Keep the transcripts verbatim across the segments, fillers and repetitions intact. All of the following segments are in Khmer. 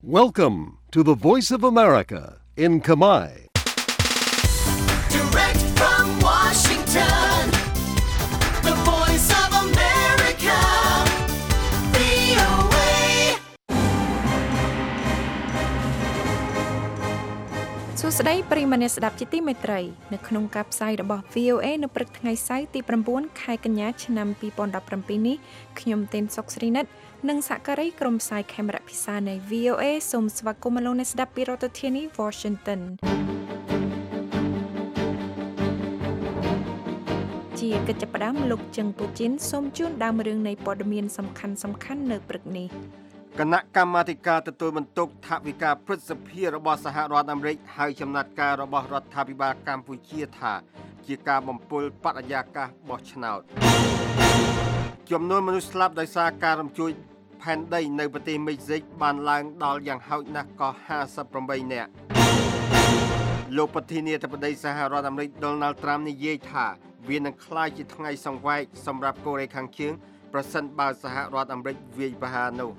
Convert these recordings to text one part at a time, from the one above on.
Welcome to the Voice of America in Khmer. Direct from Washington, the Voice of America, វី អូ เอសួស្តីប្រិយមិត្តអ្នកស្ដាប់ជាទីមេត្រីនៅក្នុងការផ្សាយរបស់ វី អូ เอ នៅព្រឹកថ្ងៃសៅរ៍ទី9ខែកញ្ញាឆ្នាំពីរពាន់ដប់ប្រាំពីរនេះខ្ញុំទេនសុកស្រីនិតនិងសហការីក្រុមផ្សាយខេមរៈភាសានៃ វី អូ เอ សូមស្វាគមន៍លោកអ្នកស្ដាប់ពីរដ្ឋធានី Washington ជាកិច្ចផ្ដាំលោកជឹងពូជីនសូមជូនដើមរឿងនៃព័ត៌មានសំខាន់សំខាន់នៅព្រឹកនេះគណៈកម្មាធិការទទួលបន្ទុកថវិកាព្រឹទ្ធសភារបស់សហរដ្ឋអាមេរិកហៅចំណាត់ការរបស់រដ្ឋាភិបាលកម្ពុជាថាជាការបំពុលបរិយាកាសបោះឆ្នោតចំនួនមនុស្សស្លាប់ដោយសារការរំជួយផែនដីនៅប្រទេសមិចស៊ិកបានឡើងដល់យ៉ាងហោចណាស់ក៏ห้าสิบแปดនាក់លោកប្រធានាធិបតីសហរដ្ឋអាមេរិក Donald Trump និយាយថាវានឹងក្លាយជាថ្ងៃសង្វេគសម្រាប់កូរ៉េខាងជើងប្រសិនបើសហរដ្ឋអាមេរិកវាយប្រហារនោះ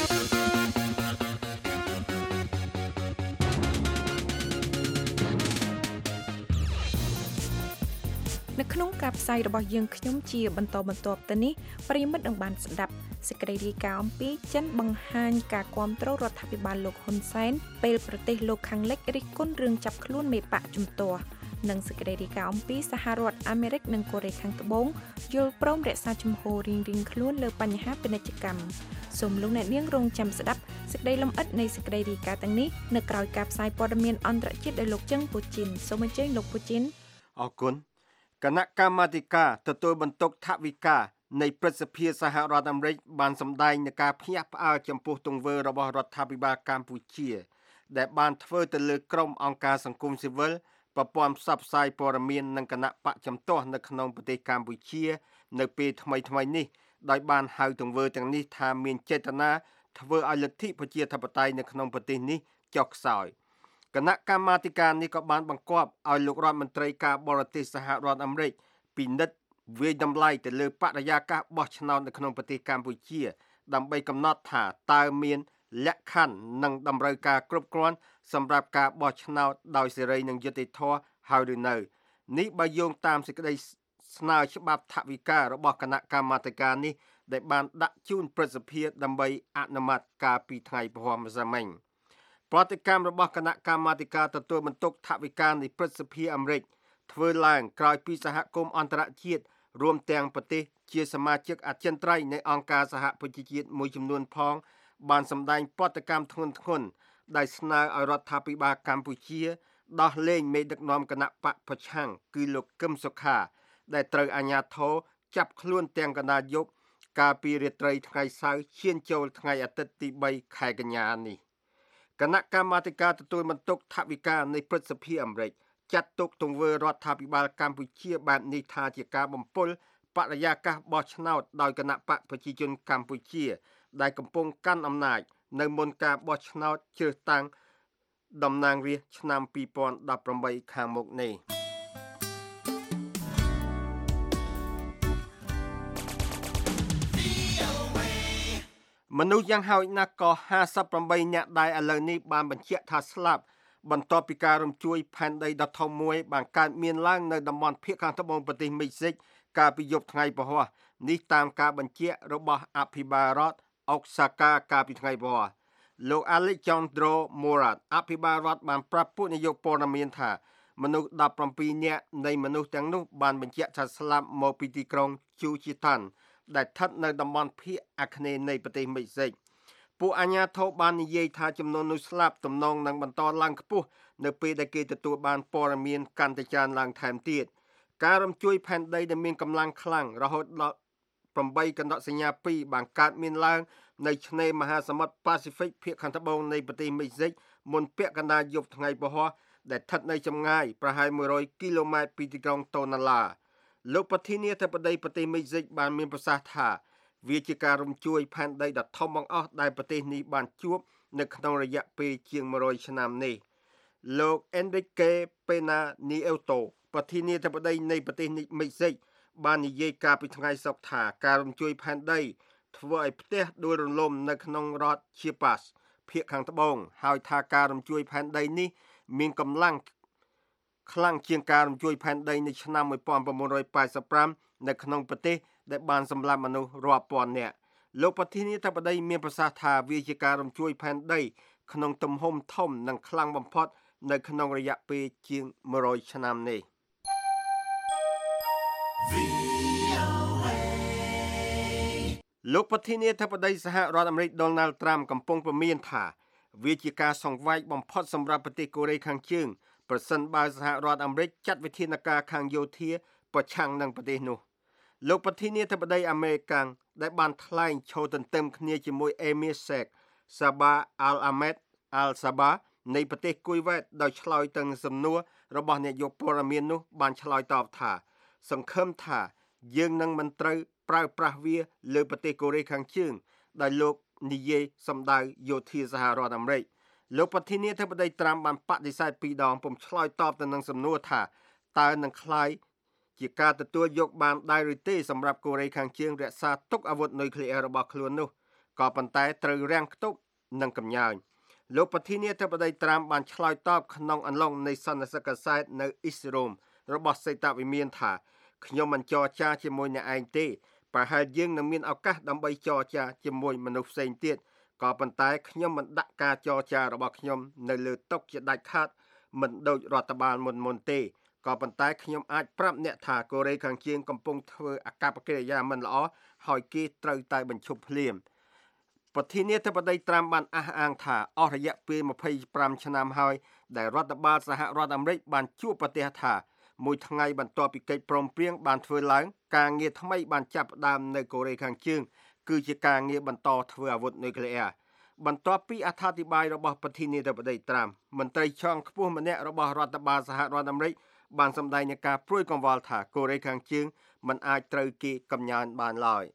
នៅក្នុងការផ្សាយរបស់យើងខ្ញុំជាបន្តបន្ទាប់ទៅនេះប្រិយមិត្តនឹងបានស្ដាប់សេចក្តីរាយការណ៍អំពីចិនបង្ហាញការគាំទ្ររដ្ឋាភិបាលលោកហ៊ុនសែនពេលប្រទេសលោកខាងលិចរិះគន់រឿងចាប់ខ្លួនមេបកជំទាស់និងសេចក្តីរាយការណ៍អំពីសហរដ្ឋអាមេរិកនិងកូរ៉េខាងត្បូងយល់ព្រមរក្សាជំហររៀងៗខ្លួនលើបញ្ហាពាណិជ្ជកម្មសូមលោកអ្នកនាងរងចាំស្ដាប់សេចក្តីលម្អិតនៃសេចក្តីរាយការណ៍ទាំងនេះនៅក្រៅការផ្សាយព័ត៌មានអន្តរជាតិដោយលោកជឹងពូជីនសូមអញ្ជើញលោកពូជីនអរគុណគណៈកម្មាធិការទទួលបន្ទុកថវិកានៃព្រឹទ្ធសភាសហរដ្ឋអាមេរិកបានសម្ដែងនឹងការភ្ញាក់ផ្អើលចំពោះទង្វើរបស់រដ្ឋាភិបាលកម្ពុជាដែលបានធ្វើទៅលើក្រុមអង្គការសង្គមស៊ីវិលប្រព័ន្ធផ្សព្វផ្សាយព័ត៌មាននិងគណៈបកជំទាស់នៅក្នុងប្រទេសកម្ពុជានៅពេលថ្មីៗនេះដោយបានហៅទង្វើទាំងនេះថាមានចេតនាធ្វើឲ្យលទ្ធិប្រជាធិបតេយ្យនៅក្នុងប្រទេសនេះចុះខ្សោយគណៈកម្មាធិការនេះក៏បានបង្គាប់ឲ្យលោករដ្ឋមន្ត្រីការបរទេសសហរដ្ឋអាមេរិកពិនិត្យវិយតម្លៃទៅលើបរិយាកាសបោះឆ្នោតនៅក្នុងប្រទេសកម្ពុជាដើម្បីកំណត់ថាតើមានលក្ខខណ្ឌនិងតម្រូវការគ្រប់គ្រាន់សម្រាប់ការបោះឆ្នោតដោយសេរីនិងយុត្តិធម៌ហើយឬនៅនេះបើយោងតាមសេចក្តីស្នើច្បាប់ថវិការបស់គណៈកម្មាធិការនេះដែលបានដាក់ជូនព្រឹទ្ធសភាដើម្បីអនុម័តកាលពីថ្ងៃព្រហស្បតិ៍មិញប្រតិកម្មរបស់គណៈកម្មាធិការទទួលបន្ទុកថវិកានៃព្រឹទ្ធសភាអាមេរិកធ្វើឡើងក្រោយពីសហគមន៍អន្តរជាតិរួមទាំងប្រទេសជាសមាជិកអចិន្ត្រៃយ៍នៃអង្គការសហប្រជាជាតិមួយចំនួនផងបានសម្ដែងប្រតិកម្មធ្ងន់ធ្ងរដែលស្នើឲ្យរដ្ឋាភិបាលកម្ពុជាដោះលែងមេដឹកនាំគណៈបកប្រឆាំងគឺលោកកឹមសុខាដែលត្រូវអាជ្ញាធរចាប់ខ្លួនទាំងកណ្ដាលយប់កាលពីរាត្រីថ្ងៃសៅរ៍ឈានចូលថ្ងៃអាទិត្យទីបីខែកញ្ញានេះគណៈកម្មាធិការទទួលបន្ទុកថវិកានៃព្រឹទ្ធសភាអាមេរិកចាត់ទុកទង្វើរដ្ឋាភិបាលកម្ពុជាបែបនេះថាជាការបំពុលបរិយាកាសបោះឆ្នោតដោយគណៈបកប្រជាជនកម្ពុជាដែលកំពុងកាន់អំណាចនៅមុនការបោះឆ្នោតជ្រើសតាំងតំណាងរាស្ត្រឆ្នាំពីរពាន់ដប់ប្រាំបីខាងមុខនេះមនុស្សយ៉ាងហោចណាស់ក៏ห้าสิบแปดនាក់ដែលឥឡូវនេះបានបញ្ជាក់ថាស្លាប់បន្ទាប់ពីការរំជួយផែនដីដ៏ធំមួយបានកើតមានឡើងនៅតំបន់ភាគខាងត្បូងប្រទេសមិចស៊ិកកាលពីយប់ថ្ងៃពហុនេះតាមការបញ្ជាក់របស់អភិបាលរដ្ឋអុកសាកាកាលពីថ្ងៃពហុលោក Alejandro Murat អភិបាលរដ្ឋបានប្រាប់ពួកនាយកព័ត៌មានថាមនុស្សដប់ប្រាំពីរនាក់នៃមនុស្សទាំងនោះបានបញ្ជាក់ថាស្លាប់មកពីទីក្រុង Juchitán ដែលស្ថិតនៅតំបន់ភាគអាគ្នេយ៍នៃប្រទេសមិចស៊ិកពួកអាជ្ញាធរបាននិយាយថាចំនួននោះស្លាប់ទំនងនឹងបន្តឡើងខ្ពស់នៅពេលដែលគេទទួលបានព័ត៌មានកាន់តែច្រើនឡើងថែមទៀតការរំជួយផែនដីដែលមានកម្លាំងខ្លាំងរហូតដល់ប្រាំបីកណ្ដកសញ្ញាពីរបានកើតមានឡើងនៅឆ្នេរមហាសមុទ្រប៉ាស៊ីហ្វិកភាគខាងត្បូងនៃប្រទេសមិចស៊ិកមុនពាក់កណ្ដាលយប់ថ្ងៃពហុដែលស្ថិតនៅចម្ងាយប្រហែលមួយរយគីឡូម៉ែត្រពីទីក្រុងតូណាឡាលោកប្រធានាធិបតីប្រទេសមិចស៊ិកបានមានប្រសាសន៍ថាវាជាការរំជួយផែនដីដ៏ធំបង្អស់ដែលប្រទេសនេះបានជួបនៅក្នុងរយៈពេលជាងមួយរយឆ្នាំនេះលោក Enrique Pena Nieto ប្រធានាធិបតីនៃប្រទេសមិចស៊ិកបាននិយាយកាលពីថ្ងៃសុក្រថាការរំជួយផែនដីធ្វើឲ្យផ្ទះដួលរលំនៅក្នុងរដ្ឋ Chiapas ភាគខាងត្បូងហើយថាការរំជួយផែនដីនេះមានកម្លាំងខ្លាំងជាងការរំជួយផែនដីនៅឆ្នាំnineteen eighty-fiveនៅក្នុងប្រទេសដែលបានសម្លាប់មនុស្សរាប់ពាន់នាក់លោកប្រធានាធិបតីមានប្រសាសន៍ថាវាជាការរំជួយផែនដីក្នុងទំហំធំនិងខ្លាំងបំផុតនៅក្នុងរយៈពេលជាងone hundredឆ្នាំនេះលោកប្រធានាធិបតីសហរដ្ឋអាមេរិក Donald Trump កំពុងព្រមានថាវាជាការសង្វែកបំផុតសម្រាប់ប្រទេសកូរ៉េខាងជើងប្រសិនបើសហរដ្ឋអាមេរិកចាត់វិធានការខាងយោធាប្រឆាំងនឹងប្រទេសនោះលោកប្រធានាធិបតីអាមេរិកដែលបានថ្លែងឈរទន្ទឹមគ្នាជាមួយ Emir Sheikh Sabah Al Ahmed Al Sabah នៃប្រទេសគុយវ៉ែតដោយឆ្លើយទៅនឹងសំណួររបស់នាយកព័ត៌មាននោះបានឆ្លើយតបថាសង្ឃឹមថាយើងនឹងមិនត្រូវប្រើប្រាស់វាលើប្រទេសកូរ៉េខាងជើងដែលលោកនិយាយសម្ដៅយោធាសហរដ្ឋអាមេរិកលោកប្រធានាធិបតីត្រាំបានបដិសេធពីរដងពុំឆ្លើយតបទៅនឹងសំណួរថាតើនឹងខ្លាយជាការទទួលយកបានដែរឬទេសម្រាប់កូរ៉េខាងជើងរក្សាទុកអាវុធនុយក្លេអ៊ែររបស់ខ្លួននោះក៏ប៉ុន្តែត្រូវរាំងខ្ទប់និងកំញើញលោកប្រធានាធិបតីត្រាំបានឆ្លើយតបក្នុងអន្លង់នៃសន្និសីទកាសែតនៅអ៊ីស្រ៉ូមរបស់សេតវិមានថាខ្ញុំមិនចរចាជាមួយអ្នកឯងទេប្រហែលយើងនឹងមានឱកាសដើម្បីចរចាជាមួយមនុស្សផ្សេងទៀតក៏ប៉ុន្តែខ្ញុំមិនដាក់ការចរចារបស់ខ្ញុំនៅលើតុជាដាច់ខាតមិនដូចរដ្ឋបាលមុនមុនទេក៏ប៉ុន្តែខ្ញុំអាចប្រាប់អ្នកថាកូរ៉េខាងជើងកំពុងធ្វើអកប្បកិរិយាមិនល្អហើយគេត្រូវតែបញ្ឈប់ភ្លាមប្រធានាធិបតីត្រាំបានអះអាងថាអស់រយៈពេលtwenty-fiveឆ្នាំហើយដែលរដ្ឋបាលសហរដ្ឋអាមេរិកបានជួបប្រទះថាមួយថ្ងៃបន្ទាប់ពីកិច្ចព្រមព្រៀងបានធ្វើឡើងការងារថ្មីបានចាប់ផ្ដើមនៅកូរ៉េខាងជើងគឺជាការងារបន្តធ្វើអាវុធនុយក្លេអ៊ែរបន្ទាប់ពីអត្ថាធិប្បាយរបស់ប្រធានាធិបតីត្រាំមន្ត្រីជាន់ខ្ពស់ម្នាក់របស់រដ្ឋបាលសហរដ្ឋអាមេរិកបានសម្ដែងនៃការព្រួយកង្វល់ថាកូរ៉េខាងជើងមិនអាចត្រូវគេកំញើញបានឡើយ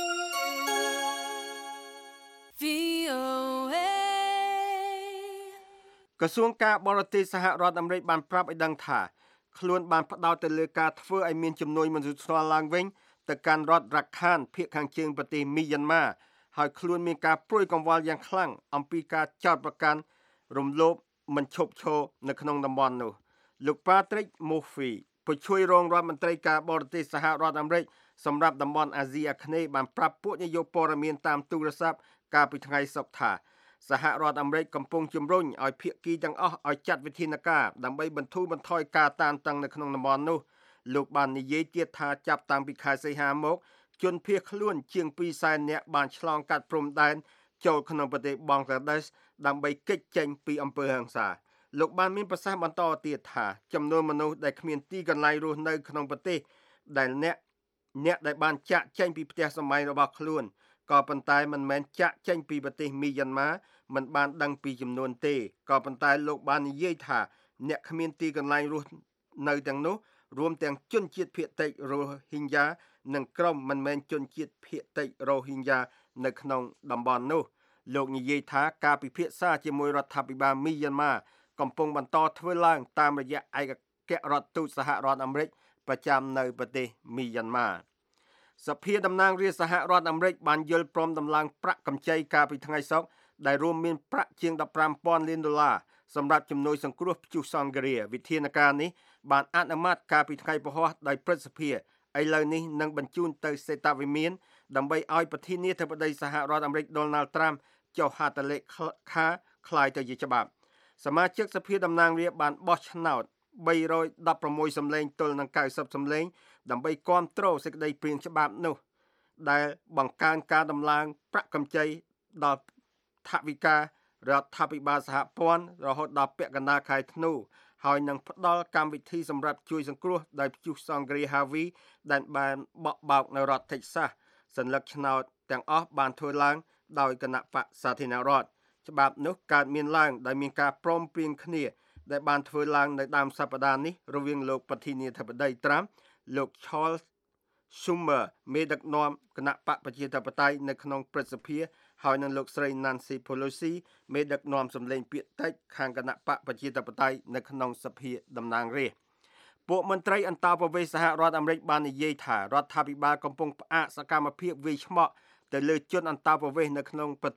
ក្រសួងការបរទេសសហរដ្ឋអាមេរិកបានប្រាប់ឲ្យដឹងថាខ្លួនបានផ្ដោតទៅលើការធ្វើឲ្យមានជំនួយមនុស្សធម៌ឡើងវិញទៅកាន់រដ្ឋរ៉ាខានភាគខាងជើងប្រទេសមីយ៉ាន់ម៉ាហើយខ្លួនមានការព្រួយកង្វល់យ៉ាងខ្លាំងអំពីការចោទប្រកាន់រំលោភមិនឈប់ឈរនៅក្នុងតំបន់នោះលោក Patrick Murphy ผู้ช่วยរងរដ្ឋមន្ត្រីការបរទេសសហរដ្ឋអាមេរិកសម្រាប់តំបន់អាស៊ីអាគ្នេយ៍បានប្រាប់ពួកនាយកព័ត៌មានតាមទូរស័ព្ទកាលពីថ្ងៃសុក្រថាសហរដ្ឋអាមេរិកកំពុងជំរុញឲ្យភាគីទាំងអស់ឲ្យចាត់វិធានការដើម្បីបន្ធូរបន្ថយការតានតឹងនៅក្នុងតំបន់នោះលោកបាននិយាយទៀតថាចាប់តាំងពីខែសីហាមកជនភៀសខ្លួនជាងtwoសែននាក់បានឆ្លងកាត់ព្រំដែនចូលក្នុងប្រទេសបង់ក្លាដេសដើម្បីគេចចេញពីអំពើហិង្សាលោកបានមានប្រសាសន៍បន្តទៀតថាចំនួនមនុស្សដែលគ្មានទីកន្លែងរស់នៅក្នុងប្រទេសដែលអ្នកអ្នកដែលបានចាក់ចេញពីផ្ទះសម្បែងរបស់ខ្លួនក៏ប៉ុន្តែមិនមែនចាក់ចេញពីប្រទេសមីយ៉ាន់ម៉ាមិនបានដឹងពីចំនួនទេក៏ប៉ុន្តែលោកបាននិយាយថាអ្នកគ្មានទីកន្លែងរស់នៅទាំងនោះរួមទាំងជនជាតិភាគតិចរ៉ូហីញ៉ានិងក្រុមមិនមែនជនជាតិភាគតិចរ៉ូហីញ៉ានៅក្នុងតំបន់នោះលោកនិយាយថាការពិភាក្សាជាមួយរដ្ឋាភិបាលមីយ៉ាន់ម៉ាកំពុងបន្តធ្វើឡើងតាមរយៈឯកអគ្គរដ្ឋទូតសហរដ្ឋអាមេរិកប្រចាំនៅប្រទេសមីយ៉ាន់ម៉ាសភាតំណាងរាស្ត្រសហរដ្ឋអាមេរិកបានយល់ព្រមដំឡើងប្រាក់កម្ចីកាលពីថ្ងៃសុក្រដែលរួមមានប្រាក់ជាងfifteen thousandលានដុល្លារសម្រាប់ជំនួយសង្គ្រោះព្យុះសង្ឃរាវិធានការនេះបានអនុម័តកាលពីថ្ងៃពហុដោយព្រឹទ្ធសភាឥឡូវនេះនឹងបញ្ជូនទៅសេតវិមានដើម្បីឲ្យប្រធានាធិបតីសហរដ្ឋអាមេរិក Donald Trump ចុះហត្ថលេខាคล้ายទៅជាច្បាប់សមាជិកសភាតំណាងរាស្ត្របានបោះឆ្នោតthree hundred sixteenសំឡេងទល់នឹងninetyសំឡេងដើម្បីគាំទ្រសេចក្តីព្រាងច្បាប់នោះដែលបង្កើនការដំឡើងប្រាក់កម្ចីដល់ថវិការដ្ឋាភិបាលសហព័ន្ធរហូតដល់ពាក់កណ្ដាលខែធ្នូហើយនឹងផ្ដល់កម្មវិធីសម្រាប់ជួយសង្គ្រោះដោយព្យុះសង្ឃរា Harvey ដែលបានបក់បោកនៅរដ្ឋ Texas សញ្ញាឆ្នោតទាំងអស់បានធ្វើឡើងដោយគណៈបក្សសាធារណរដ្ឋច្បាប់នោះកើតមានឡើងដោយមានការព្រមព្រៀងគ្នាដែលបានធ្វើឡើងនៅដើមសប្តាហ៍នេះរវាងលោកប្រធានាធិបតី Trump លោក Charles Schumer មេដឹកនាំគណៈបកប្រជាធិបតេយ្យនៅក្នុងព្រឹទ្ធសភាហើយនឹងលោកស្រី Nancy Pelosi មេដឹកនាំសម្លេងពាក្យតិចខាងគណៈបកប្រជាធិបតេយ្យនៅក្នុងសភាតំណាងរាស្ត្រពួកមន្ត្រីអន្តរប្រវេសន៍សហរដ្ឋអាមេរិកបាននិយាយថារដ្ឋាភិបាលកំពុងផ្អាកសកម្មភាពវាយឆ្មក់ទៅលើជនអន្តរប្រវេសន៍នៅក្នុងប្រទេស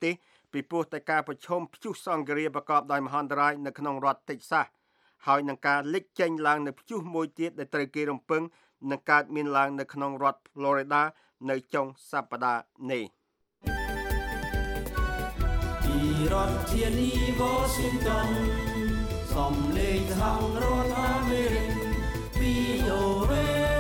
ពីព្រោះតែការប្រឈមព្យុះសង្គ្រាមប្រកបដោយមហន្តរាយនៅក្នុងរដ្ឋតិចសាសហើយនឹងការលេចចេញឡើងនៅព្យុះមួយទៀតដែលត្រូវគេរំពឹងនឹងកើតមានឡើងនៅក្នុងរដ្ឋ Florida នៅចុងសប្តាហ៍នេះពីរដ្ឋធានី Washington សំឡេងសហរដ្ឋអាមេរិក វី អូ เอ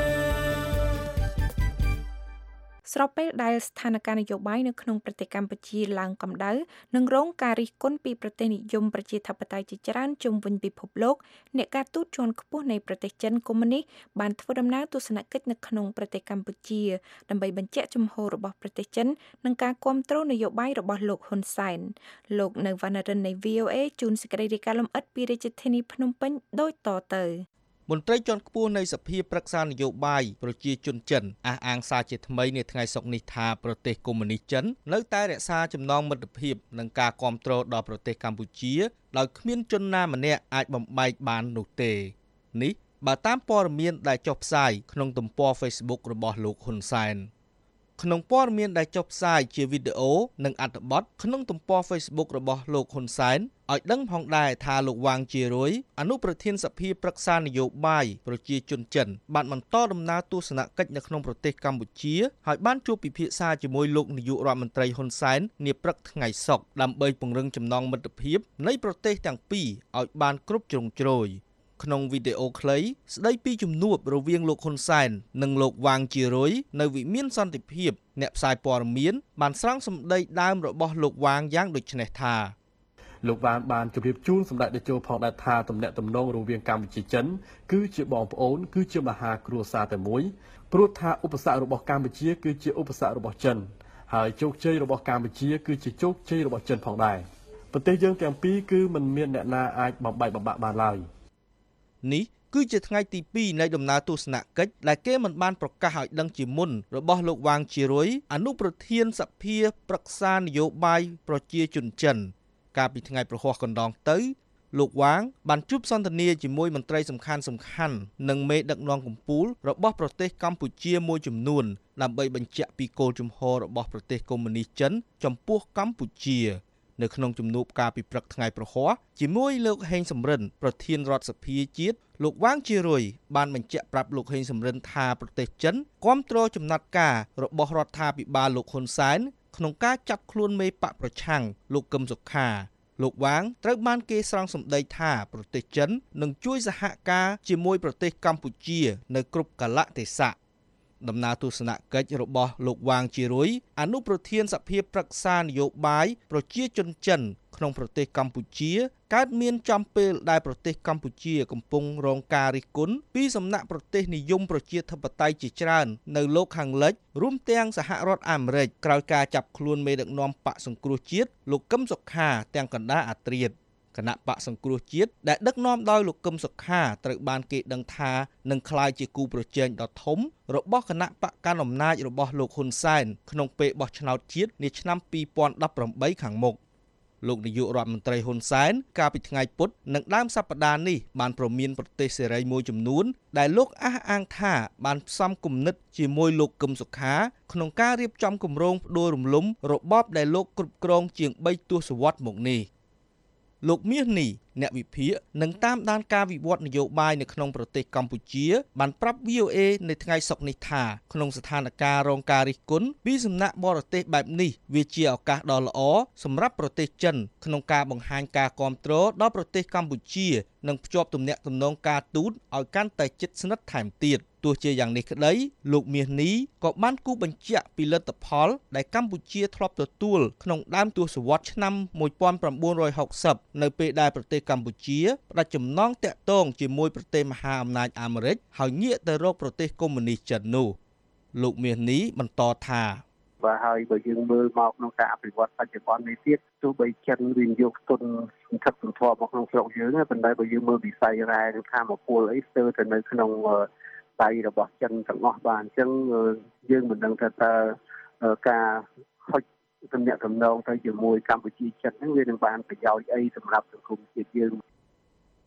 ស្របពេលដែលស្ថានភាពនយោបាយនៅក្នុងប្រទេសកម្ពុជាឡើងកម្ដៅនិងរងការរិះគន់ពីប្រទេសនិយមប្រជាធិបតេយ្យជាច្រើនជុំវិញពិភពលោកអ្នកការទូតជាន់ខ្ពស់នៃប្រទេសចិនកុម្មុយនីសបានធ្វើដំណើរទស្សនកិច្ចនៅក្នុងប្រទេសកម្ពុជាដើម្បីបញ្ជាក់ជំហររបស់ប្រទេសចិននិងការគ្រប់គ្រងនយោបាយរបស់លោកហ៊ុនសែនលោកនៅវណ្ណរិននៃ វី អូ เอ ជួនសេចក្តីរាយការណ៍លម្អិតពីរាជធានីភ្នំពេញដូចតទៅមន្ត្រីជាន់ខ្ពស់នៃសភាប្រឹក្សានយោបាយប្រជាជនចិនអះអាងសារជាថ្មីនៅថ្ងៃសុក្រនេះថាប្រទេសកុម្មុយនីសចិននៅតែរក្សាចំណងមិត្តភាពនិងការគាំទ្រដល់ប្រទេសកម្ពុជាដោយគ្មានជនណាម្នាក់អាចបំបែកបាននោះទេនេះបើតាមព័ត៌មានដែលចុះផ្សាយក្នុងទំព័រ Facebook របស់លោកហ៊ុនសែនក្នុងព័ត៌មានដែលចុះផ្សាយជាវីដេអូនិងអត្ថបទក្នុងទំព័រ Facebook របស់លោកហ៊ុនសែនឲ្យដឹងផងដែរថាលោកវ៉ាងជារុយអនុប្រធានសភាប្រឹក្សានយោបាយប្រជាជនចិនបានបន្តដំណើរទស្សនកិច្ចនៅក្នុងប្រទេសកម្ពុជាហើយបានជួបពិភាក្សាជាមួយលោកនាយករដ្ឋមន្ត្រីហ៊ុនសែននាព្រឹកថ្ងៃសុក្រដើម្បីពង្រឹងចំណងមិត្តភាពនៃប្រទេសទាំងពីរឲ្យបានគ្រប់ជ្រុងជ្រោយក្នុងវីដេអូខ្លីស្ដីពីជំនួបរវាងលោកហ៊ុនសែននិងលោកវ៉ាងជារុយនៅវិមានសន្តិភាពអ្នកផ្សាយព័ត៌មានបានស្រង់សម្ដីដើមរបស់លោកវ៉ាងយ៉ាងដូចនេះថាលោកវ៉ាងបានជម្រាបជូនសម្ដេចតេជោផងដែរថាទំនាក់ទំនងរវាងកម្ពុជាចិនគឺជាបងប្អូនគឺជាមហាគ្រួសារតែមួយព្រោះថាឧបសគ្គរបស់កម្ពុជាគឺជាឧបសគ្គរបស់ចិនហើយជោគជ័យរបស់កម្ពុជាគឺជាជោគជ័យរបស់ចិនផងដែរប្រទេសយើងទាំងពីរគឺមិនមានអ្នកណាអាចបំបែកបំបាក់បានឡើយនេះគឺជាថ្ងៃទីពីរនៃដំណើរទស្សនកិច្ចដែលគេមិនបានប្រកាសឲ្យដឹងជាមុនរបស់លោកវ៉ាងជារុយអនុប្រធានសភាប្រឹក្សានយោបាយប្រជាជនចិនកាលពីថ្ងៃប្រហ័សកណ្ដងទៅលោកវ៉ាងបានជួបសន្ទនាជាមួយមន្ត្រីសំខាន់សំខាន់និងមេដឹកនាំកំពូលរបស់ប្រទេសកម្ពុជាមួយចំនួនដើម្បីបញ្ជាក់ពីគោលជំហររបស់ប្រទេសកុម្មុយនីសចិនចំពោះកម្ពុជានៅក្នុងជំនួបការពិព្រឹកថ្ងៃប្រហ័សជាមួយលោកហេងសំរិនប្រធានរដ្ឋសភាជាតិលោកវ៉ាងជារុយបានបញ្ជាក់ប្រាប់លោកហេងសំរិនថាប្រទេសចិនគាំទ្រចំណាត់ការរបស់រដ្ឋាភិបាលលោកហ៊ុនសែនក្នុងការចាប់ខ្លួនមេបកប្រឆាំងលោកកឹមសុខាលោកវ៉ាងត្រូវបានគេស្រង់សម្ដីថាប្រទេសចិននឹងជួយសហការជាមួយប្រទេសកម្ពុជានៅគ្រប់កាលៈទេសៈដំណើរទស្សនកិច្ចរបស់លោកវ៉ាងជារុយអនុប្រធានសភាប្រឹក្សានយោបាយប្រជាជនចិនក្នុងប្រទេសកម្ពុជាកើតមានចំពេលដែលប្រទេសកម្ពុជាកំពុងរងការរិះគន់ពីសំណាក់ប្រទេសនិយមប្រជាធិបតេយ្យជាច្រើននៅលោកខាងលិចរួមទាំងសហរដ្ឋអាមេរិកក្រោយការចាប់ខ្លួនមេដឹកនាំបកសង្គ្រោះជាតិលោកកឹមសុខាទាំងកណ្ដាលអាត្រៀតគណៈបកសង្គ្រោះជាតិដែលដឹកនាំដោយលោកកឹមសុខាត្រូវបានគេដឹងថានឹងក្លាយជាគូប្រជែងដ៏ធំរបស់គណៈបកកណ្ដាលអំណាចរបស់លោកហ៊ុនសែនក្នុងពេលបោះឆ្នោតជាតិនាឆ្នាំពីរពាន់ដប់ប្រាំបីខាងមុខលោកនាយករដ្ឋមន្ត្រីហ៊ុនសែនកាលពីថ្ងៃពុធនិងដើមសប្តាហ៍នេះបានប្រមានប្រទេសសេរីមួយចំនួនដែលលោកអះអាងថាបានផ្សំគំនិតជាមួយលោកកឹមសុខាក្នុងការរៀបចំគម្រោងផ្ដួលរំលំរបបដែលលោកគ្រប់គ្រងជាងបីទសវត្សរ៍មកនេះលោកមាសនេះអ្នកវិភាគនឹងតាមដានការវិវត្តនយោបាយនៅក្នុងប្រទេសកម្ពុជាបានប្រាប់ វី អូ เอ នៅថ្ងៃសុក្រនេះថាក្នុងស្ថានភាពរងការរិះគន់ពីសំណាក់បរទេសបែបនេះវាជាឱកាសដ៏ល្អសម្រាប់ប្រទេសចិនក្នុងការបង្ហាញការគាំទ្រដល់ប្រទេសកម្ពុជានិងភ្ជាប់ទំនាក់ទំនងការទូតឲ្យកាន់តែជិតស្និទ្ធថែមទៀតទោះជាយ៉ាងនេះក្តីលោកមាសនេះក៏បានគូបញ្ជាក់ពីលទ្ធផលដែលកម្ពុជាធ្លាប់ទទួលក្នុងដើមទសវត្សរ៍ឆ្នាំmột nghìn chín trămหกสิบនៅពេលដែលប្រទេសកម្ពុជាផ្ដាច់ចំណងតាក់ទងជាមួយប្រទេសមហាអំណាចអាមេរិកហើយងាកទៅរកប្រទេសកុម្មុយនីសចិននោះលោកមាសនេះបន្តថាបាទហើយបើយើងមើលមកក្នុងការអភិវឌ្ឍបច្ចុប្បន្ននេះទៀតទោះបីចិនវិនិយោគទុនសន្ធឹកសន្ធាប់មកក្នុងស្រុកយើងប៉ុន្តែបើយើងមើលវិស័យរ៉ែឬធម្មពលអីស្ទើរតែនៅក្នុងដៃរបស់ចិនទាំងអស់បាទអញ្ចឹងយើងមិនដឹងថាតើការហុចទំនាក់ទំនងទៅជាមួយកម្ពុជាចិនហ្នឹងវានឹងបានប្រយោជន៍អីសម្រាប់សង្គមជាតិយើង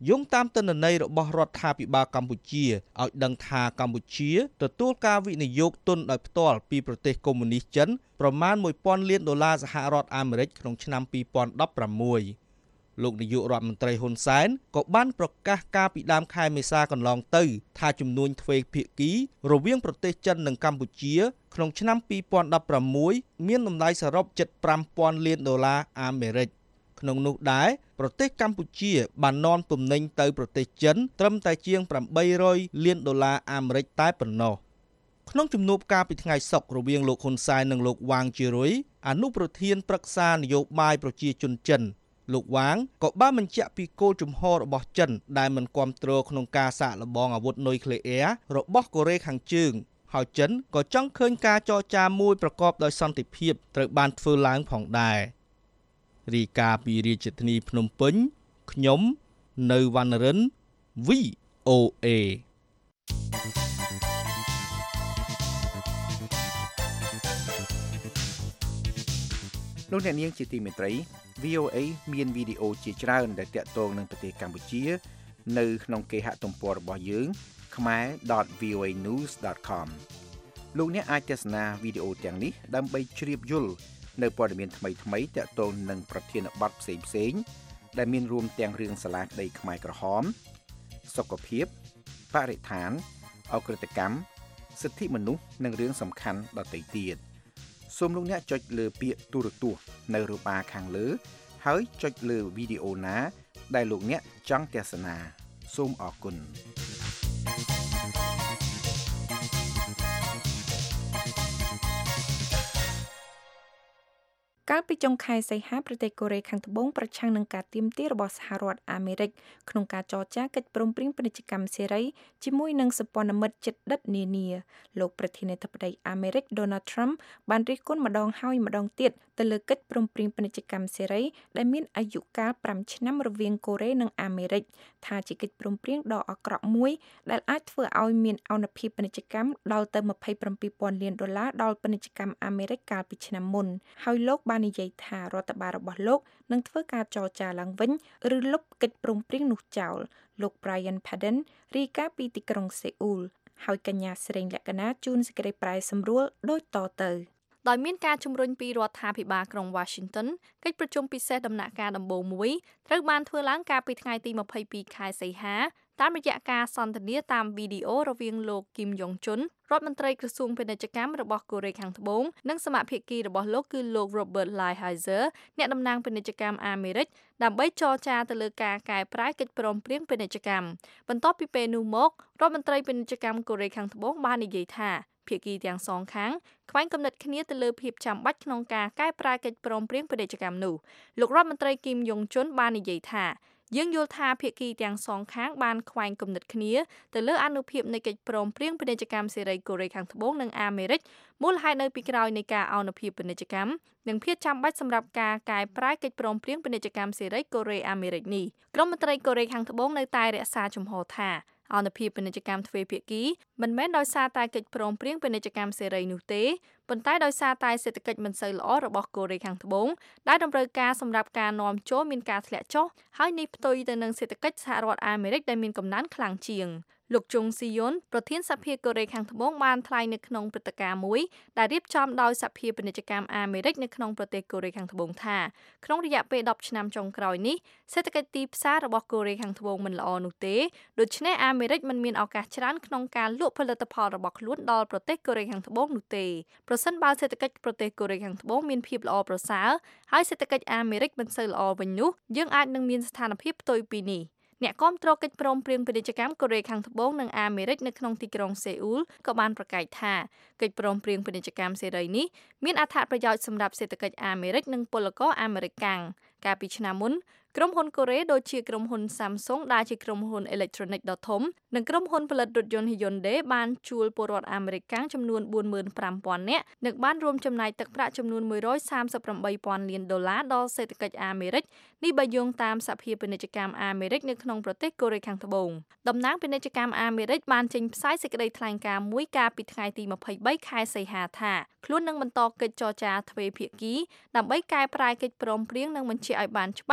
យោងតាមទិន្នន័យរបស់រដ្ឋាភិបាលកម្ពុជាឲ្យដឹងថាកម្ពុជាទទួលការវិនិយោគទុនដោយផ្ទាល់ពីប្រទេសកុម្មុយនីសចិនប្រមាណមួយពាន់លានដុល្លារសហរដ្ឋអាមេរិកក្នុងឆ្នាំពីរពាន់ដប់ប្រាំមួយលោកនាយករដ្ឋមន្ត្រីហ៊ុនសែនក៏បានប្រកាសកាលពីដើមខែមេសាកន្លងទៅថាជំនួញទ្វេភាគីរវាងប្រទេសចិននិងកម្ពុជាក្នុងឆ្នាំពីរពាន់ដប់ប្រាំមួយមានតម្លៃសរុបជិតប្រាំពាន់លានដុល្លារអាមេរិកក្នុងនោះដែរប្រទេសកម្ពុជាបាននាំទំនិញទៅប្រទេសចិនត្រឹមតែជាងប្រាំបីរយលានដុល្លារអាមេរិកតែប៉ុណ្ណោះក្នុងជំនួបការពីថ្ងៃសុក្ររវាងលោកហ៊ុនសែននិងលោកវ៉ាងជីរុយអនុប្រធានប្រឹក្សានយោបាយប្រជាជនចិនលោកវ៉ាងក៏បានបញ្ជាក់ពីគោលជំហររបស់ចិនដែលមិនគាំទ្រក្នុងការសាកល្បងអាវុធនុយក្លេអ៊ែររបស់កូរ៉េខាងជើងហើយចិនក៏ចង់ឃើញការចរចាមួយប្រកបដោយសន្តិភាពត្រូវបានធ្វើឡើងផងដែររីកាពីរាជធានីភ្នំពេញខ្ញុំនៅវណ្ណរិន វី អូ เอលោកអ្នកនាងជាទីមេត្រី វី អូ เอ មានវីដេអូជាច្រើនដែលទាក់ទងនឹងប្រទេសកម្ពុជានៅក្នុងគេហទំព័ររបស់យើង khmer dot v o a news dot com លោកអ្នកអាចទស្សនាវីដេអូទាំងនេះដើម្បីជ្រាបយល់នៅព័ត៌មានថ្មីៗទាក់ទងនឹងប្រធានបទផ្សេងៗដែលមានរួមទាំងរឿងសាលាក្តីខ្មែរក្រហមសុខភាពបរិស្ថានអក្រិតកម្មសិទ្ធិមនុស្សនិងរឿងសំខាន់ដទៃទៀតសូមលោកអ្នកចុចលើពាក្យទូរទស្សន៍នៅរបាខាងលើហើយចុចលើវីដេអូណាដែលលោកអ្នកចង់ទស្សនាសូមអរគុណកាលពីចុងខែសីហាប្រទេសកូរ៉េខាងត្បូងប្រឆាំងនឹងការទាមទាររបស់សហរដ្ឋអាមេរិកក្នុងការចរចាកិច្ចព្រមព្រៀងពាណិជ្ជកម្មសេរីជាមួយនឹងសម្ព័ន្ធមិត្តជិតដិតនានាលោកប្រធានាធិបតីអាមេរិក Donald Trump បានរិះគន់ម្ដងហើយម្ដងទៀតទៅលើកិច្ចព្រមព្រៀងពាណិជ្ជកម្មសេរីដែលមានអាយុកាលប្រាំឆ្នាំរវាងកូរ៉េនិងអាមេរិកថាជាកិច្ចព្រមព្រៀងដ៏អាក្រក់មួយដែលអាចធ្វើឲ្យមានអនុភាពពាណិជ្ជកម្មដល់ទៅម្ភៃប្រាំពីរពាន់លានដុល្លារដល់ពាណិជ្ជកម្មអាមេរិកកាលពីឆ្នាំមុនហើយលោកបាននិយាយថារដ្ឋបាលរបស់លោកនឹងធ្វើការចរចាឡើងវិញឬលុបកិច្ចព្រមព្រៀងនោះចោលលោក Brian Padden រាយការណ៍ពីទីក្រុងសេអ៊ូលហើយកញ្ញាស្រីលក្ខណាជួនសេចក្តីប្រែសម្រួលដូចតទៅដោយមានការជំរុញពីរដ្ឋាភិបាលក្រុង Washington កិច្ចប្រជុំពិសេសដំណាក់កាលដំបូងមួយត្រូវបានធ្វើឡើងកាលពីថ្ងៃទីម្ភៃពីរខែសីហាតាមរយៈការសន្ទនាតាមវីដេអូរវាងលោកគីមយ៉ុងជុនរដ្ឋមន្ត្រីក្រសួងពាណិជ្ជកម្មរបស់កូរ៉េខាងត្បូងនិងសមាភាគីរបស់លោកគឺលោក Robert Lighthizer អ្នកតំណាងពាណិជ្ជកម្មអាមេរិកដើម្បីចរចាទៅលើការកែប្រែកិច្ចព្រមព្រៀងពាណិជ្ជកម្មបន្ទាប់ពីពេលនោះមករដ្ឋមន្ត្រីពាណិជ្ជកម្មកូរ៉េខាងត្បូងបាននិយាយថាភាគីទាំងសងខាងខ្វែងគំនិតគ្នាទៅលើភាពចាំបាច់ក្នុងការកែប្រែកិច្ចព្រមព្រៀងពាណិជ្ជកម្មនោះលោករដ្ឋមន្ត្រីគីមយ៉ុងជុនបាននិយាយថាយើងយល់ថាភាគីទាំងសងខាងបានខ្វែងគំនិតគ្នាទៅលើអានុភាពនៃកិច្ចព្រមព្រៀងពាណិជ្ជកម្មសេរីកូរ៉េខាងត្បូងនិងអាមេរិកមូលហេតុនៅពីក្រោយនៃការអនុភាពពាណិជ្ជកម្មនិងភាពចាំបាច់សម្រាប់ការកែប្រែកិច្ចព្រមព្រៀងពាណិជ្ជកម្មសេរីកូរ៉េអាមេរិកនេះក្រុមមន្ត្រីកូរ៉េខាងត្បូងនៅតែរក្សាជំហរថាអនុភាពពាណិជ្ជកម្មទ្វេភាគីមិនមែនដោយសារតែកិច្ចព្រមព្រៀងពាណិជ្ជកម្មសេរីនោះទេប៉ុន្តែដោយសារតែសេដ្ឋកិច្ចមិនសូវល្អរបស់កូរ៉េខាងត្បូងដែលតម្រូវការសម្រាប់ការនាំចូលមានការធ្លាក់ចុះហើយនេះផ្ទុយទៅនឹងសេដ្ឋកិច្ចសហរដ្ឋអាមេរិកដែលមានកំណើនខ្លាំងជាងលោកជុងស៊ីយុនប្រធានសភាកូរ៉េខាងត្បូងបានថ្លែងនៅក្នុងព្រឹត្តិការណ៍មួយដែលរៀបចំដោយសភាពាណិជ្ជកម្មអាមេរិកនៅក្នុងប្រទេសកូរ៉េខាងត្បូងថាក្នុងរយៈពេលដប់ឆ្នាំចុងក្រោយនេះសេដ្ឋកិច្ចទីផ្សាររបស់កូរ៉េខាងត្បូងមិនល្អនោះទេដូច្នេះអាមេរិកមិនមានឱកាសច្រើនក្នុងការលក់ផលិតផលរបស់ខ្លួនដល់ប្រទេសកូរ៉េខាងត្បូងនោះទេប្រសិនបើសេដ្ឋកិច្ចប្រទេសកូរ៉េខាងត្បូងមានភាពល្អប្រសើរហើយសេដ្ឋកិច្ចអាមេរិកមិនសូវល្អវិញនោះយើងអាចនឹងមានស្ថានភាពផ្ទុយពីនេះអ្នកគាំទ្រកិច្ចព្រមព្រៀងពាណិជ្ជកម្មកូរ៉េខាងត្បូងនិងអាមេរិកនៅក្នុងទីក្រុងសេអ៊ូលក៏បានប្រកាសថាកិច្ចព្រមព្រៀងពាណិជ្ជកម្មសេរីនេះមានអត្ថប្រយោជន៍សម្រាប់សេដ្ឋកិច្ចអាមេរិកនិងពលករអាមេរិកកាំងកាលពីឆ្នាំមុនក្រុមហ៊ុនកូរ៉េដូចជាក្រុមហ៊ុន Samsung ដែលជាក្រុមហ៊ុនអេឡិចត្រូនិកដ៏ធំនិងក្រុមហ៊ុនផលិតរថយន្ត Hyundai បានជួលពលរដ្ឋអាមេរិកកាំងចំនួនបួនម៉ឺនប្រាំពាន់នាក់និងបានរួមចំណែកទឹកប្រាក់ចំនួនមួយរយសាមសិបប្រាំបីពាន់លានដុល្លារដល់សេដ្ឋកិច្ចអាមេរិកនេះបើយោងតាមសភាពាណិជ្ជកម្មអាមេរិកនៅក្នុងប្រទេសកូរ៉េខាងត្បូងតំណាងពាណិជ្ជកម្មអាមេរិកបានចេញផ្សាយសេចក្តីថ្លែងការណ៍មួយកាលពីថ្ងៃទីម្ភៃបីខែសីហាថាខ្លួននឹងបន្តកិច្ចចរចាទ្វេភាគីដើម្បីកែប្រែកិច្ចព្រមព្រៀងនិងបញ្ជាក់ឲ្យបានច្បាស់ពីបទ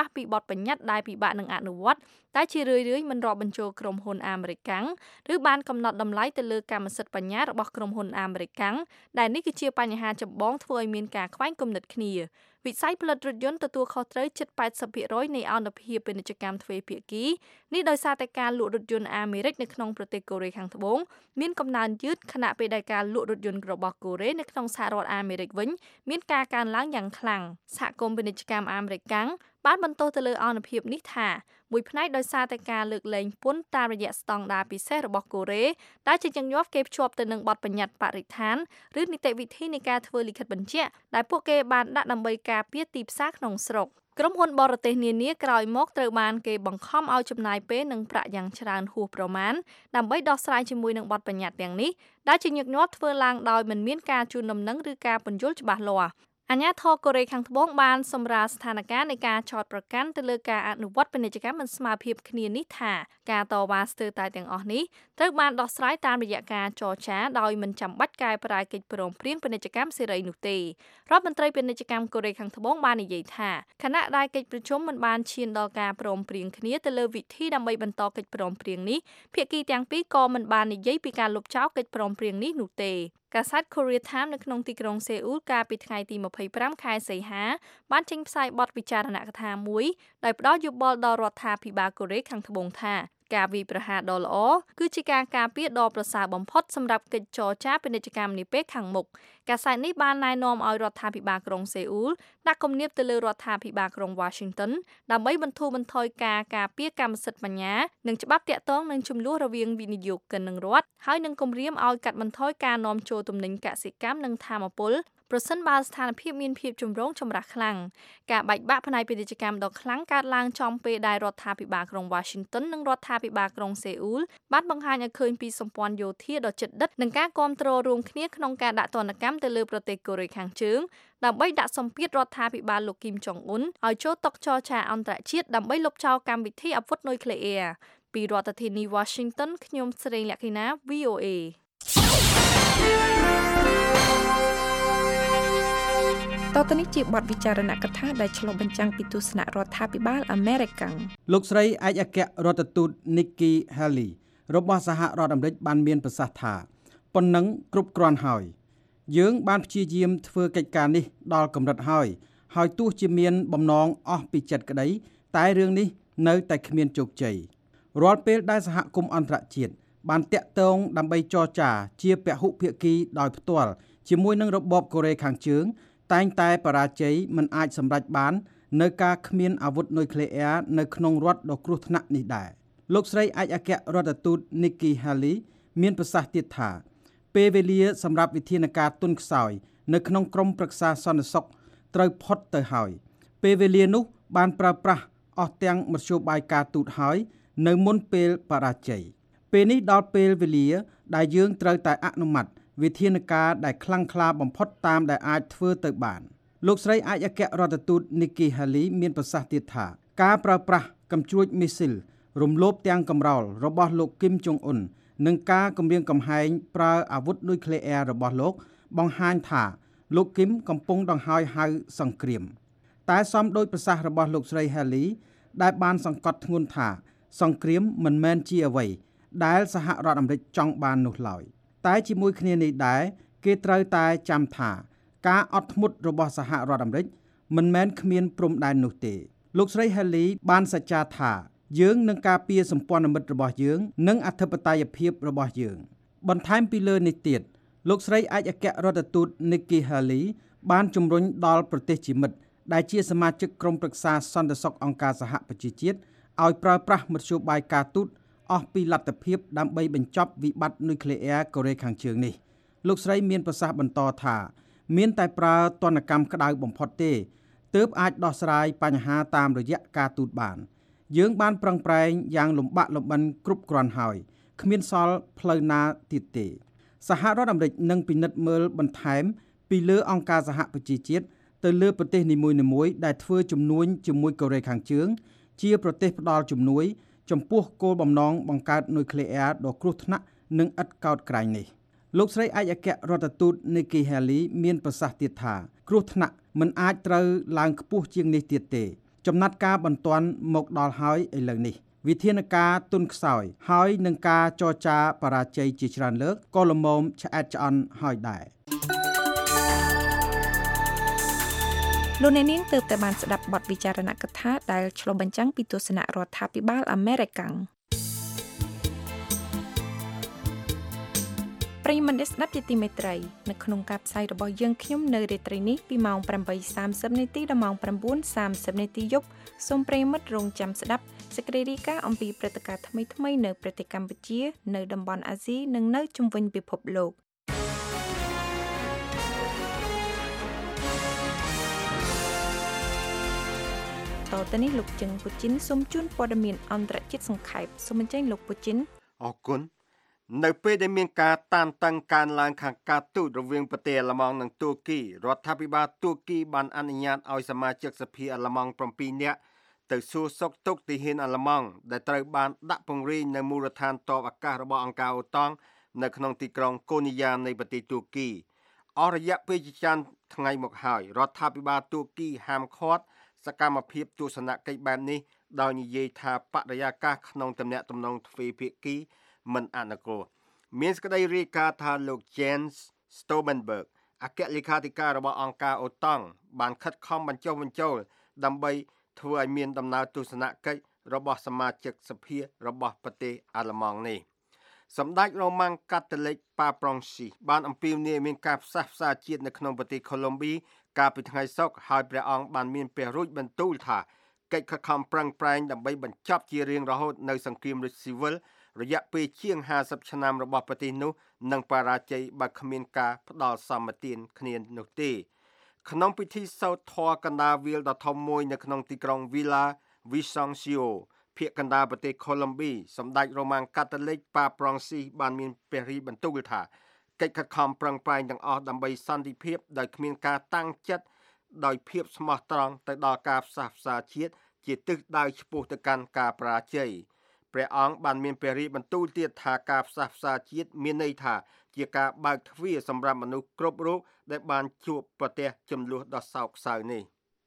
បញ្ញត្តិដែលពិបាកនឹងអនុវត្តតែជារឿយៗមិនរាប់បញ្ចូលក្រុមហ៊ុនអាមេរិកឬបានកំណត់តម្លៃទៅលើកម្មសិទ្ធិបញ្ញារបស់ក្រុមហ៊ុនអាមេរិកដែលនេះគឺជាបញ្ហាចម្បងធ្វើឲ្យមានការខ្វែងគំនិតគ្នាវិស័យផលិតរថយន្តទទួលខុសត្រូវជិត แปดสิบភាគរយ នៃអនុភាពពាណិជ្ជកម្មទ្វេភាគីនេះដោយសារតែការលក់រថយន្តអាមេរិកនៅក្នុងប្រទេសកូរ៉េខាងត្បូងមានកំណើនយឺតខណៈពេលដែលការលក់រថយន្តរបស់កូរ៉េនៅក្នុងសហរដ្ឋអាមេរិកវិញមានការកើនឡើងយ៉ាងខ្លាំងសហគមន៍ពាណិជ្ជកម្មអាមេរិកបានបន្តទៅលើអនុភាពនេះថាមួយផ្នែកដោយសារតែការលើកលែងពន្ធតាមរយៈស្តង់ដារពិសេសរបស់កូរ៉េដែលជាញឹកញាប់គេភ្ជាប់ទៅនឹងបទបញ្ញត្តិបរិស្ថានឬនីតិវិធីនៃការធ្វើលិខិតបញ្ជាក់ដែលពួកគេបានដាក់ដើម្បីការពារទីផ្សារក្នុងស្រុកក្រុមហ៊ុនបរទេសនានាក្រោយមកត្រូវបានគេបង្ខំឲ្យចំណាយពេលនិងប្រាក់យ៉ាងច្រើនហួសប្រមាណដើម្បីដោះស្រាយជាមួយនឹងបទបញ្ញត្តិទាំងនេះដែលជាញឹកញាប់ធ្វើឡើងដោយមិនមានការជូនដំណឹងឬការពន្យល់ច្បាស់លាស់អាញាធរកូរ៉េខាងត្បូងបានសម្រាលស្ថានភាពនៃការចោទប្រកាន់ទៅលើការអនុវត្តពាណិជ្ជកម្មមិនស្មើភាពគ្នានេះថាការតវ៉ាស្ទើរតែទាំងអស់នេះត្រូវបានដោះស្រាយតាមរយៈការចរចាដោយមិនចាំបាច់កែប្រែកិច្ចព្រមព្រៀងពាណិជ្ជកម្មសេរីនោះទេរដ្ឋមន្ត្រីពាណិជ្ជកម្មកូរ៉េខាងត្បូងបាននិយាយថាខណៈដែលកិច្ចប្រជុំមិនបានឈានដល់ការព្រមព្រៀងគ្នាទៅលើវិធីដើម្បីបន្តកិច្ចព្រមព្រៀងនេះភាគីទាំងពីរក៏មិនបាននិយាយពីការលុបចោលកិច្ចព្រមព្រៀងនេះនោះទេកាសែត Korea Times នៅក្នុងទីក្រុងសេអ៊ូលកាលពីថ្ងៃទីยี่สิบห้าខែសីហាបានចេញផ្សាយបទវិចារណកថាមួយដោយផ្ដល់យោបល់ដល់រដ្ឋាភិបាលកូរ៉េខាងត្បូងថាការវាយប្រហារដ៏ល្អគឺជាការការពារដ៏ប្រសើរបំផុតសម្រាប់កិច្ចចរចាពាណិជ្ជកម្មនាពេលខាងមុខកាសែតនេះបានណែនាំឲ្យរដ្ឋាភិបាលក្រុងសេអ៊ូលដាក់គំនាបទៅលើរដ្ឋាភិបាលក្រុង Washington ដើម្បីបន្ធូរបន្ថយការការពារកម្មសិទ្ធិបញ្ញានិងច្បាប់ទាក់ទងនឹងចំនួនរវាងវិនិយោគិននិងរដ្ឋហើយនឹងគម្រាមឲ្យកាត់បន្ថយការនាំចូលទំនិញកសិកម្មនិងថាមពលប្រសិនបើស្ថានភាពមានភាពចម្រូងចម្រាសខ្លាំងការបែកបាក់ផ្នែកពាណិជ្ជកម្មដ៏ខ្លាំងកើតឡើងចំពេលដែលរដ្ឋាភិបាលក្រុង Washington និងរដ្ឋាភិបាលក្រុងសេអ៊ូលបានបង្ហាញឲ្យឃើញពីសម្ព័ន្ធយោធាដ៏ជិតដិតនិងការគាំទ្ររួមគ្នាក្នុងការដាក់ទណ្ឌកម្មទៅលើប្រទេសកូរ៉េខាងជើងដើម្បីដាក់សម្ពាធរដ្ឋាភិបាលលោកគីមចុងអ៊ុនឲ្យចូលតុចរចាអន្តរជាតិដើម្បីលុបចោលកម្មវិធីអាវុធនុយក្លេអ៊ែរពីរដ្ឋធានី Washington ខ្ញុំស្រីលក្ខិណា វី អូ เอតទៅនេះជាបទវិចារណកថាដែលឆ្លុះបញ្ចាំងពីទស្សនៈរដ្ឋាភិបាលអាមេរិកលោកស្រីឯកអគ្គរដ្ឋទូត Nikki Haley របស់សហរដ្ឋអាមេរិកបានមានប្រសាសន៍ថាប៉ុណ្ណឹងគ្រប់គ្រាន់ហើយយើងបានព្យាយាមធ្វើកិច្ចការនេះដល់កម្រិតហើយហើយទោះជាមានបំណងអស់ពីចិត្តក្តីតែរឿងនេះនៅតែគ្មានជោគជ័យរាល់ពេលដែលសហគមន៍អន្តរជាតិបានតាក់ទងដើម្បីចរចាជាពហុភាគីដោយផ្ទាល់ជាមួយនឹងរបបកូរ៉េខាងជើងតែងតែបរាជ័យមិនអាចសម្រេចបាននៅការគ្មានអាវុធនុយក្លេអ៊ែរនៅក្នុងរដ្ឋដ៏គ្រោះថ្នាក់នេះដែរលោកស្រីឯកអគ្គរដ្ឋទូត Nikki Haley មានប្រសាសន៍ទៀតថាពេលវេលាសម្រាប់វិធានការទន់ខ្សោយនៅក្នុងក្រមប្រឹក្សាសន្តិសុខត្រូវផុតទៅហើយពេលវេលានោះបានប្រើប្រាស់អស់ទាំងមធ្យោបាយការទូតហើយនៅមុនពេលបរាជ័យពេលនេះដល់ពេលវេលាដែលយើងត្រូវតែអនុម័តវិធានការដែលខ្លាំងក្លាបំផុតតាមដែលអាចធ្វើទៅបានលោកស្រីឯកអគ្គរដ្ឋទូត Nikki Haley មានប្រសាសន៍ទៀតថាការប្រើប្រាស់កាំជ្រួចមីស៊ីលរំលោភទាំងកំរោលរបស់លោកគីមចុងអ៊ុននិងការគំរាមកំហែងប្រើអាវុធនុយក្លេអ៊ែររបស់លោកបង្ហាញថាលោកគីមកំពុងដង្ហើយហៅសង្គ្រាមតែសមដោយប្រសាសន៍របស់លោកស្រី Haley ដែលបានសង្កត់ធ្ងន់ថាសង្គ្រាមមិនមែនជាអ្វីដែលសហរដ្ឋអាមេរិកចង់បាននោះឡើយតែជាមួយគ្នានេះដែរគេត្រូវតែចាំថាការអត់ធ្មត់របស់សហរដ្ឋអាមេរិកមិនមែនគ្មានព្រំដែននោះទេលោកស្រី Haley បានសច្ចាថាយើងនឹងការពារសម្ព័ន្ធមិត្តរបស់យើងនិងអធិបតេយ្យភាពរបស់យើងបន្ថែមពីលើនេះទៀតលោកស្រីឯកអគ្គរដ្ឋទូត Nikki Haley បានជំរុញដល់ប្រទេសជាមិត្តដែលជាសមាជិកក្រុមប្រឹក្សាសន្តិសុខអង្គការសហប្រជាជាតិឲ្យប្រើប្រាស់មធ្យោបាយការទូតអស់ពីលទ្ធភាពដើម្បីបញ្ចប់វិបត្តិនុយក្លេអ៊ែរកូរ៉េខាងជើងនេះលោកស្រីមានប្រសាសន៍បន្តថាមានតែប្រើទណ្ឌកម្មក្តៅបំផុតទេទើបអាចដោះស្រាយបញ្ហាតាមរយៈការទូតបានយើងបានប្រឹងប្រែងយ៉ាងលំបាកលំបិនគ្រប់គ្រាន់ហើយគ្មានសល់ផ្លូវណាទៀតទេសហរដ្ឋអាមេរិកនឹងពិនិត្យមើលបន្ថែមពីលើអង្គការសហប្រជាជាតិទៅលើប្រទេសនីមួយៗដែលធ្វើជំនួញជាមួយកូរ៉េខាងជើងជាប្រទេសផ្ដល់ជំនួយចំពោះគោលបំណងបង្កើតនុយក្លេអ៊ែរដ៏គ្រោះថ្នាក់និងឥតកោតក្រែងនេះលោកស្រីឯកអគ្គរដ្ឋទូត Nikki Haley មានប្រសាសន៍ទៀតថាគ្រោះថ្នាក់មិនអាចត្រូវឡើងខ្ពស់ជាងនេះទៀតទេចំណាត់ការបន្ទាន់មកដល់ហើយឥឡូវនេះវិធានការទុនខ្សោយហើយនឹងការចរចាបរាជ័យជាច្រើនលើកក៏លំមឆ្អែតឆ្អន់ហើយដែរលោកអ្នកនាងទើបតែបានស្ដាប់បទវិចារណកថាដែលឆ្លុះបញ្ចាំងពីទស្សនៈរដ្ឋាភិបាលអាមេរិកប្រិយមិត្តស្ដាប់ជាទីមេត្រីនៅក្នុងការផ្សាយរបស់យើងខ្ញុំនៅរាត្រីនេះពីម៉ោង ប្រាំបីសាមសិប នាទីដល់ម៉ោង ប្រាំបួនសាមសិប នាទីយប់សូមប្រិយមិត្តរងចាំស្ដាប់សេចក្តីរាយការណ៍អំពីព្រឹត្តិការណ៍ថ្មីៗនៅប្រទេសកម្ពុជានៅតំបន់អាស៊ីនិងនៅជុំវិញពិភពលោកតទៅនេះលោកជឹងពូជីនសូមជូនព័ត៌មានអន្តរជាតិសង្ខេបសូមអញ្ជើញលោកពូជីនអរគុណនៅពេលដែលមានការតានតឹងកើនឡើងខាងការទូតរវាងប្រទេសអាល្លឺម៉ង់និងទួរគីរដ្ឋាភិបាលទួរគីបានអនុញ្ញាតឲ្យសមាជិកសភាអាល្លឺម៉ង់ 7 នាក់ទៅសួរសុខទុក្ខទីហ៊ានអាល្លឺម៉ង់ដែលត្រូវបានដាក់ពង្រាយនៅមូលដ្ឋានទ័ពអាកាសរបស់អង្គការអូតង់នៅក្នុងទីក្រុងកូនីយ៉ានៃប្រទេសទួរគីអស់រយៈពេលជាច្រើនថ្ងៃមកហើយរដ្ឋាភិបាលទួរគីហាមឃាត់សកម្មភាពទស្សនកិច្ចបែបនេះដោយនិយាយថាបរិយាកាសក្នុងទំនាក់ទំនងទ្វេភាគីមិនអនុគ្រោះមានសេចក្តីរាយការណ៍ថាលោក Jens Stoltenberg អគ្គលេខាធិការរបស់អង្គការអូតង់បានខិតខំបញ្ចុះបញ្ចូលដើម្បីធ្វើឲ្យមានដំណើរទស្សនកិច្ចរបស់សមាជិកសភារបស់ប្រទេសអាល្លឺម៉ង់នេះសម្ដេចរ៉ូម៉ាំងកាតូលិកប៉ាប្រុងស៊ីបានអំពាវនាវមានការផ្សះផ្សាជាតិនៅក្នុងប្រទេសកូឡុំប៊ីកាលពីថ្ងៃសុក្រហើយព្រះអង្គបានមានព្រះរាជបន្ទូលថាកិច្ចខិតខំប្រឹងប្រែងដើម្បីបញ្ចប់ជារៀងរហូតនៅសង្គ្រាមរាជស៊ីវិលរយៈពេលជាងห้าสิบឆ្នាំរបស់ប្រទេសនោះនឹងបរាជ័យបើគ្មានការផ្ដល់សម្បទានគ្នានោះទេក្នុងពិធីសូត្រធម៌កណ្ដាលវាលដ៏ធំមួយនៅក្នុងទីក្រុង Villa Vicencio ភាគកណ្ដាលប្រទេសកូឡុំប៊ីសម្ដេចរ៉ូម៉ាំងកាតូលិកប៉ាប្រុងស៊ីបានមានព្រះរាជបន្ទូលថាកិច្ចខិតខំប្រឹងប្រែងទាំងអស់ដើម្បីសន្តិភាពដោយគ្មានការតាំងចិត្តដោយភាពស្មោះត្រង់ទៅដល់ការផ្សះផ្សាជាតិជាទិសដៅឆ្ពោះទៅកាន់ការបរាជ័យព្រះអង្គបានមានព្រះរាជបន្ទូលទៀតថាការផ្សះផ្សាជាតិមានន័យថាជាការបើកទ្វារសម្រាប់មនុស្សគ្រប់រូបដែលបានជួបប្រទះចំនួនដ៏សោកសៅនេះ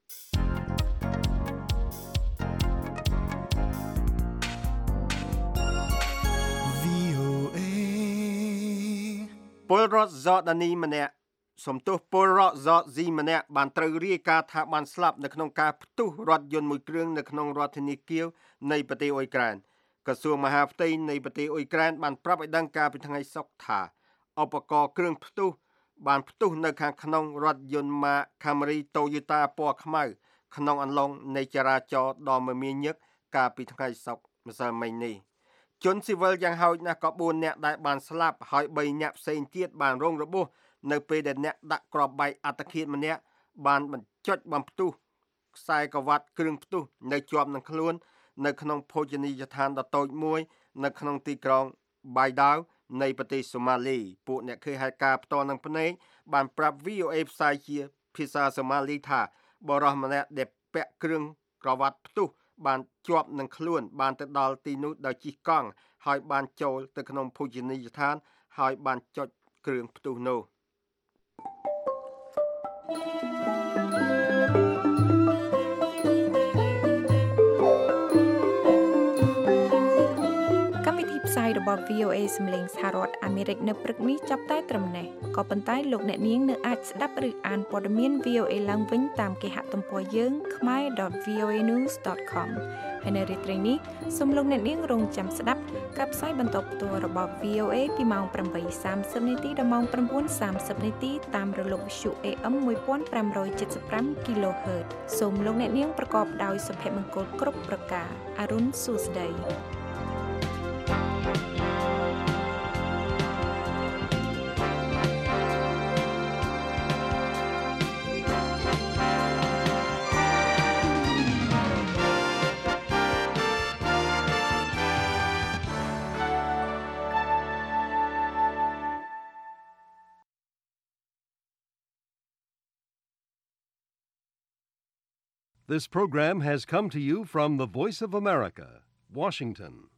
ពលរដ្ឋហ្សដានីម្នាក់សំទោសពលរដ្ឋហ្សស៊ីម្នាក់បានត្រូវរាយការណ៍ថាបានស្លាប់នៅក្នុងការផ្ទុះរថយន្តមួយគ្រឿងនៅក្នុងរដ្ឋធានីគៀវនៃប្រទេសអ៊ុយក្រែនក្រសួងមហាផ្ទៃនៃប្រទេសអ៊ុយក្រែនបានប្រាប់ឲ្យដឹងកាលពីថ្ងៃសុក្រថាឧបករណ៍គ្រឿងផ្ទុះបានផ្ទុះនៅខាងក្នុងរថយន្ត Mark Camry Toyota ពណ៌ខ្មៅក្នុងអន្លង់នៃចរាចរណ៍ដ៏មមាញឹកកាលពីថ្ងៃសុក្រម្សិលមិញនេះជនស៊ីវិលយ៉ាងហោចណាស់ក៏បួននាក់ដែលបានស្លាប់ហើយបីនាក់ផ្សេងទៀតបានរងរបួសនៅពេលដែលអ្នកដាក់គ្រាប់បែកអត្តឃាតម្នាក់បានបញ្ចុចបំផ្ទុះខ្សែក្រវ៉ាត់គ្រឿងផ្ទុះនៅជាប់នឹងខ្លួននៅក្នុងភោជនីយដ្ឋានដ៏តូចមួយនៅក្នុងទីក្រុងបាយដាវនៃប្រទេសសូម៉ាលីពួកអ្នកឃើញហេតុការណ៍ផ្ទាល់នឹងភ្នែកបានប្រាប់ វី អូ អេ ផ្សាយជាភាសាសូម៉ាលីថាបរិសម្នាក់ដែលពាក់គ្រឿងក្រវ៉ាត់ផ្ទុះបានជាប់នឹងខ្លួនបានទៅដល់ទីនោះដោយជិះកង់ហើយបានចូលទៅក្នុងភោជនីយដ្ឋានហើយបានចុចគ្រឿងផ្ទុះនោះផ្សាយរបស់ វី អូ អេ សំឡេងសហរដ្ឋអាមេរិកនៅព្រឹកនេះចាប់តែត្រឹមនេះក៏ប៉ុន្តែលោកអ្នកនាងនៅអាចស្ដាប់ឬអានព័ត៌មាន វី អូ អេ ឡើងវិញតាមគេហទំព័រយើង khmer dot v o a news dot com ហើយនៅរាត្រីនេះសូមលោកអ្នកនាងរងចាំស្ដាប់ការផ្សាយបន្តផ្ទាល់របស់ វី អូ អេ ពីម៉ោង ប្រាំបីសាមសិប នាទីដល់ម៉ោង ប្រាំបួនសាមសិប នាទីតាមរលកវិទ្យុ เอ เอ็ม một nghìn năm trăm七十ห้า kHz សូមលោកអ្នកនាងប្រកបដោយសុភមង្គលគ្រប់ប្រការអរុនសុស្ដី This program has come to you from the Voice of America, Washington.